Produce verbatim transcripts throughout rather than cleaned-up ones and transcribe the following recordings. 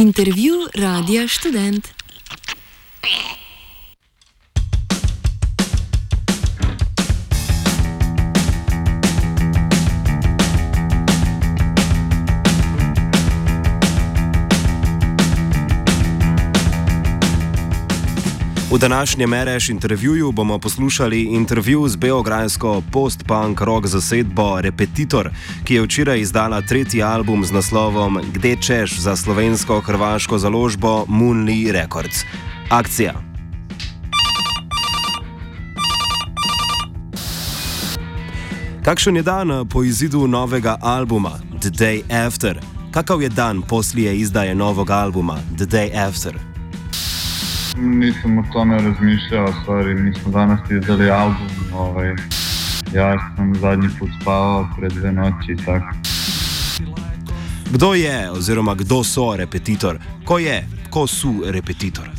Intervju Radia Študent. V današnjem Mereš intervjuju bomo poslušali intervju z beograjsko post-punk rock zasedbo Repetitor, ki je včeraj izdala tretji album z naslovom Gde češ za slovensko-hrvaško založbo Moonly Records. Akcija. Kakšen je dan po izidu novega albuma The Day After? Kakav je dan poslije izdaje novog albuma The Day After? Nisam o tome razmišljao, stvari, mi smo danas izdali album, ovaj, ja sam zadnji put spavao pred dve noći i tako. Kdo je, oziroma kdo so Repetitor? Ko je, ko su Repetitor?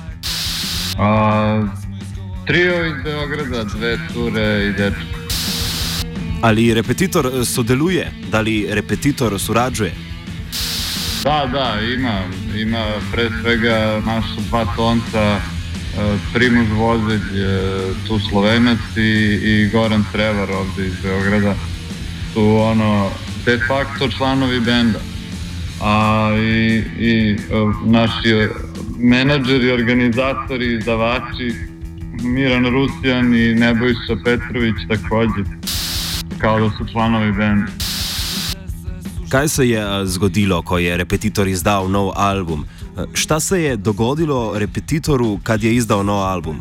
A, trio iz Beograda, dve cure i dečko. Ali Repetitor sodeluje? Da li Repetitor surađuje? Da, da, ima, ima pre svega naša dva tonca, Primuž Vozelj, tu Slovenac i, i Goran Trevar ovdje iz Beograda, su ono de facto članovi benda. A i, i naši menadžeri, organizatori, izdavači, Miran Rusijan i Nebojša Petrović također, kao da su članovi benda. Kaj se je zgodilo, ko je Repetitor izdal nov album? Šta se je dogodilo Repetitoru kad je izdao nov album?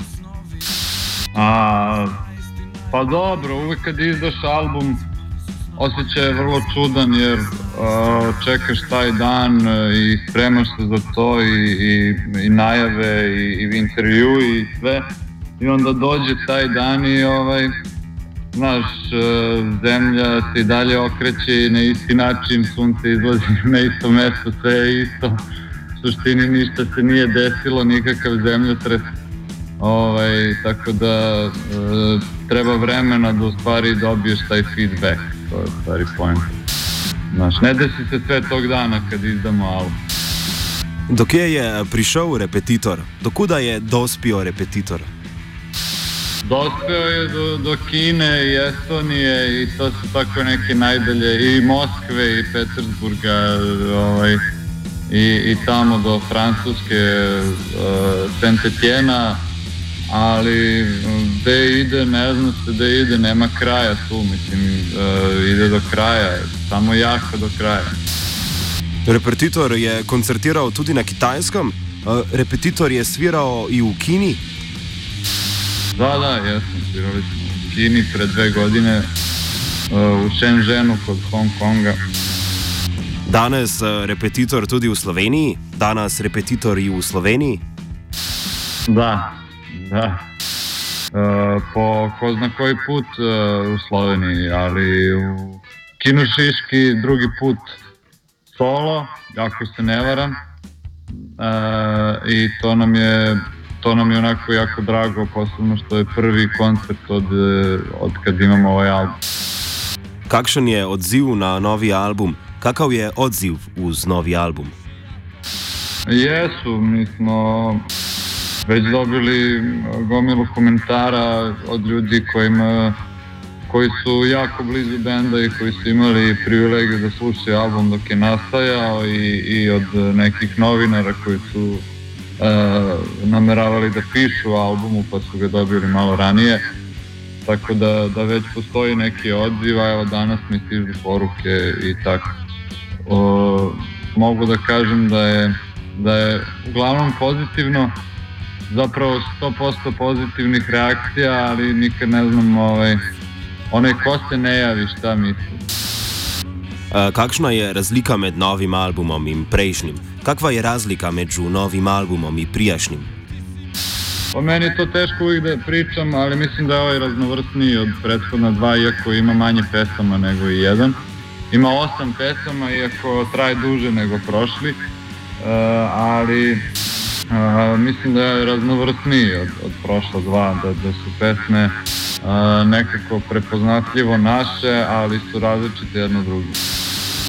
A, pa dobro, uvijek kad izdaš album osjećaj je vrlo čudan jer a, čekaš taj dan i spremaš se za to i, i, i najave i, i intervju i sve i onda dođe taj dan i ovaj znaš, zemlja se i dalje okreće i na isti način, sunce izlazi na isto mesto, sve je isto. U suštini ništa se nije desilo, nikakav zemljotres. Ovaj, tako da e, treba vremena da u stvari dobiješ taj feedback, to je stvari point. Znaš, ne desi se sve tog dana kad izdamo album. Do kje je prišel Repetitor? Do kuda je dospio Repetitor? Dospeo je do, do Kine i Estonije i to su tako neke najdalje, i Moskve i Petersburga, ovaj, i, i tamo do Francuske, uh, Saint-Étienne, ali gde ide, ne zna se gde ide, nema kraja tu, mislim, uh, ide do kraja, samo jaka do kraja. Repetitor je koncertiral tudi na Kitajskem, uh, Repetitor je svirao i u Kini. Da, da, jesam, svirali smo u Kini pre dve godine, uh, u Shenzhenu kod Hong Konga. Danes uh, Repetitor tudi v Sloveniji? Danes Repetitor i u Sloveniji? Da, da. Uh, po ko zna koji put uh, u Sloveniji, ali u Kinošiški drugi put solo, ako se ne varam. Uh, I to nam je To nam je onako jako drago, posebno što je prvi koncert od, od kad imamo ovaj album. Kakšen je odziv na novi album? Kakav je odziv uz novi album? Jesu, mi smo već dobili gomilu komentara od ljudi kojima, koji su jako blizu benda i koji su imali privilegiju da slušaju album dok je nastajao i, i od nekih novinara koji su Uh, nameravali da pišu o albumu pa su ga dobili malo ranije, tako da, da već postoji neki odziv, a evo danas mi stižu poruke i tako. Uh, mogu da kažem da je, da je uglavnom pozitivno, zapravo sto posto pozitivnih reakcija, ali nikad ne znam ovaj, onaj ko se ne javi šta misli. Uh, kakšna je razlika med novim albumom in prejšnjim? Kakva je razlika među novim albumom i prijašnjim? Po meni je to teško uvijek da pričam, ali mislim da je ovaj raznovrsniji od prethodna dva, iako ima manje pesama nego i jedan. Ima osam pesama, iako traje duže nego prošli, uh, ali uh, mislim da je raznovrsniji od, od prošla dva, da, da su pesme uh, nekako prepoznatljivo naše, ali su različite jedno drugo.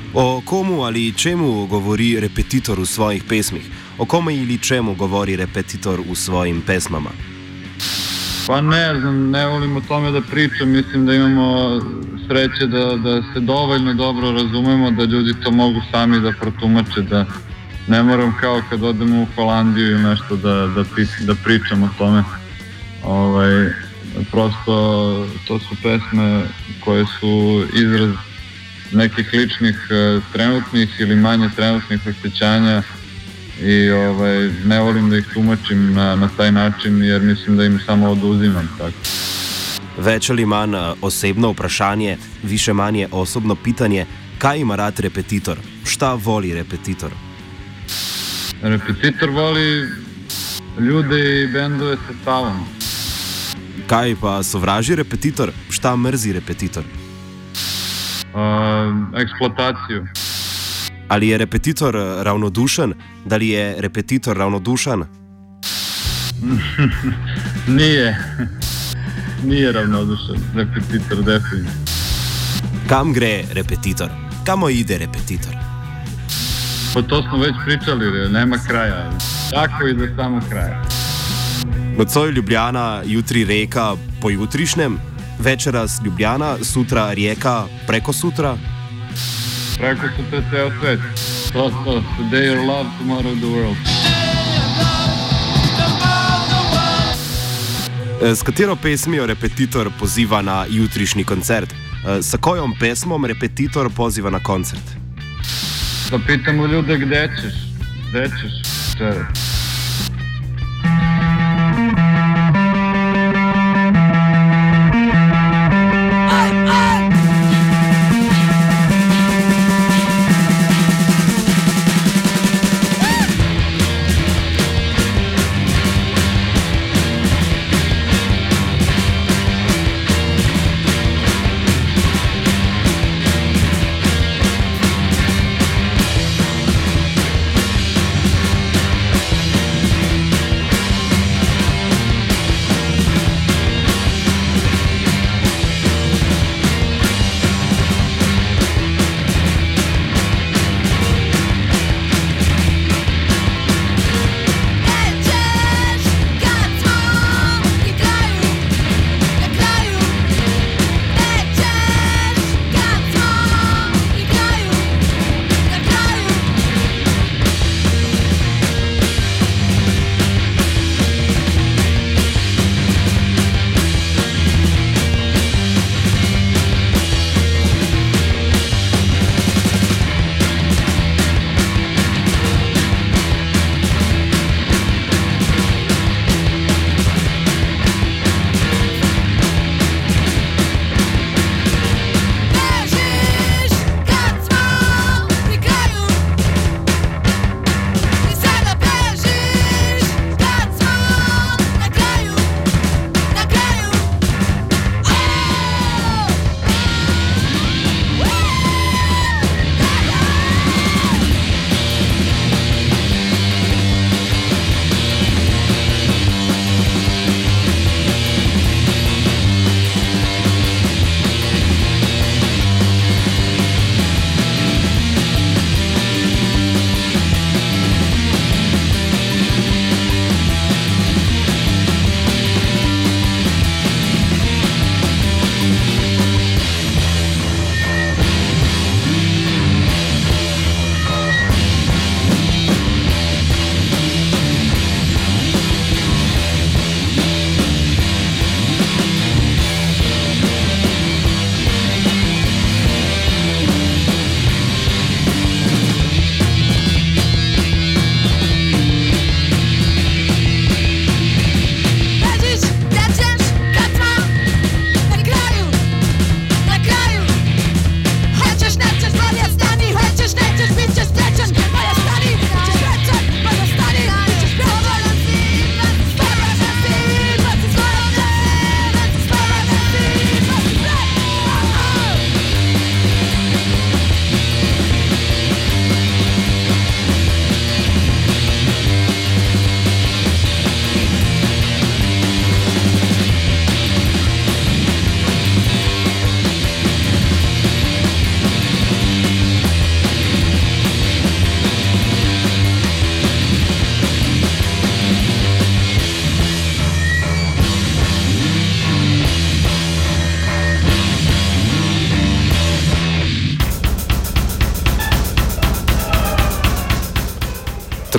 O komu ali čemu govori repetitor v svojih pesmih? O komu ili čemu govori repetitor v svojim pesmama? Pa ne znam, ne volim o tome da pričam, mislim da imamo sreće da, da se dovoljno dobro razumemo, da ljudi to mogu sami da protumače, da ne moram kao kad odemo u Holandiju ili nešto da, da, da pričam o tome. Ovaj, prosto to su pesme koje su izraz nekih ličnih trenutnih ili manje trenutnih osjećanja i ovaj, ne volim da ih tumačim na, na taj način jer mislim da im samo oduzimam. Tako. Več ali manj osebno vprašanje, više manje osobno pitanje, kaj ima rad repetitor? Šta voli repetitor? Repetitor voli ljude i bendove sa stavom. Kaj pa sovraži repetitor? Šta mrzi repetitor? Uh, eksploataciju. Ali je repetitor ravnodušen? Da li je repetitor ravnodušan? Nije. Nije ravnodušan. Repetitor definitivno. Kam gre repetitor? Kamo ide repetitor? Pa to smo već pričali, nema kraja. Tako ide samo kraja. Nocoj Ljubljana, jutri Reka, pojutrišnjem, večeras Ljubljana, sutra Rijeka, preko sutra. Preko sutra ceo svet. To, to. Today your love, tomorrow the world. S katero pesmijo repetitor poziva na jutrišnji koncert? S kojom pesmom repetitor poziva na koncert? Da pitamo ljude gde ćeš, gde ćeš včera.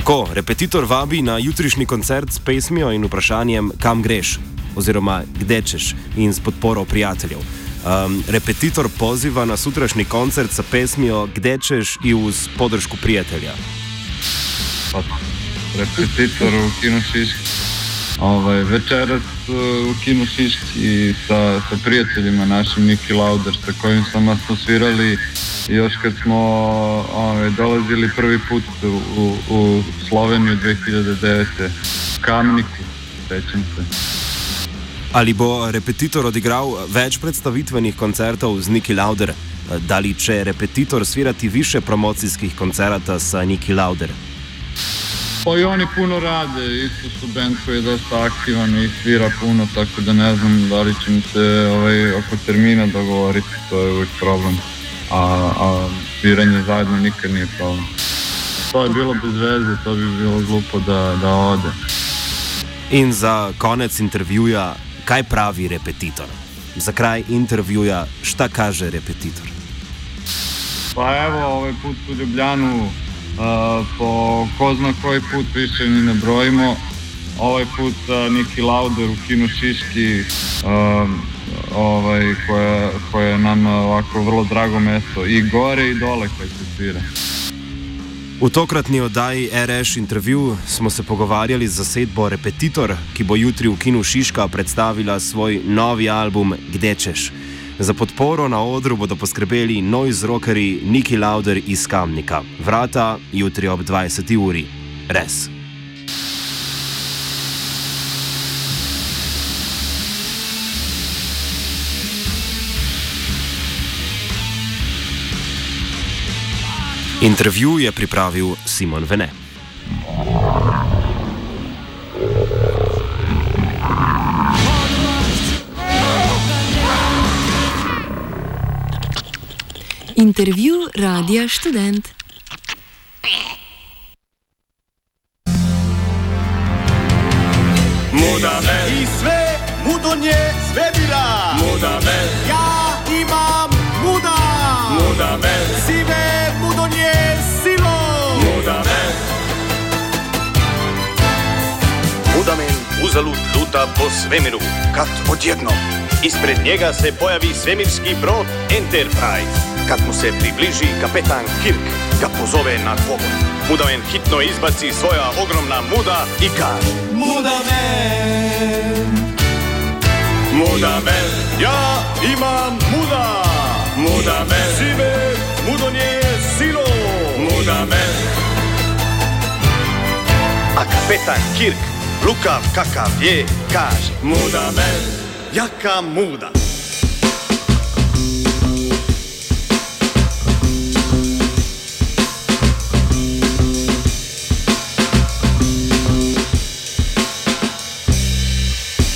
Tako, Repetitor vabi na jutrišnji koncert s pesmijo in vprašanjem, kam greš, oziroma kde češ, in s podporo prijateljev. Um, Repetitor poziva na sutrašnji koncert s pesmijo Kde češ i uz podršku prijatelja. Pa, Repetitor u Kinu Šiški. Ovaj, večeras u Kinu Šiški sa, sa prijateljima našim, Niki Lauder, sa kojim smo svirali još kad smo ovaj, dolazili prvi put u, u, u Sloveniju dve hiljade devete. Kamniku, sećam se. Ali bo Repetitor odigral več predstavitvenih koncertov z Niki Lauder? Da li će Repetitor svirati više promocijskih koncerata sa Niki Lauder? Pa i oni puno rade, isto su band koji je dosta aktivan i svira puno, tako da ne znam da li ćemo se ovaj, oko termina dogovoriti, to je uvijek problem. A, a sviranje zajedno nikad nije problem. To je bilo bez veze, to bi bilo glupo da, da ode. In za konec intervjuja, kaj pravi Repetitor? Za kraj intervjuja, šta kaže Repetitor? Pa evo, ovaj put u Ljubljanu, uh, po ko zna koji put više ni ne brojimo. Ovaj put uh, Niki Lauder u Kinu Šiški, uh, ovaj, koje, koje je nam ovako vrlo drago mesto, i gore i dole kad se svira. V tokratni oddaji R Š intervju smo se pogovarjali z zasedbo Repetitor, ki bo jutri v Kinu Šiška predstavila svoj novi album Kde češ. Za podporo na odru bodo poskrbeli noise rockerji Niki Lauder iz Kamnika. Vrata jutri ob dvajseti uri. Res. Intervju je pripravil Simon Vene. Intervju Radia Študent. Muda me i sve, mudo nje sve bila. Muda me, ja imam muda. Muda me, sive mudo nje silo. Muda me, muda men uzalud luta po svemiru, kad odjednom ispred njega se pojavi svemirski brod Enterprise. Kad mu se približi kapetan Kirk, ga pozove na pogon. Mudamen hitno izbaci svoja ogromna muda i kaže: Mudamen, Mudamen, ja imam muda. Mudamen, sive mudo nje silo. Mudamen. A kapetan Kirk, lukav kakav je, kaže: Mudamen, jaka muda.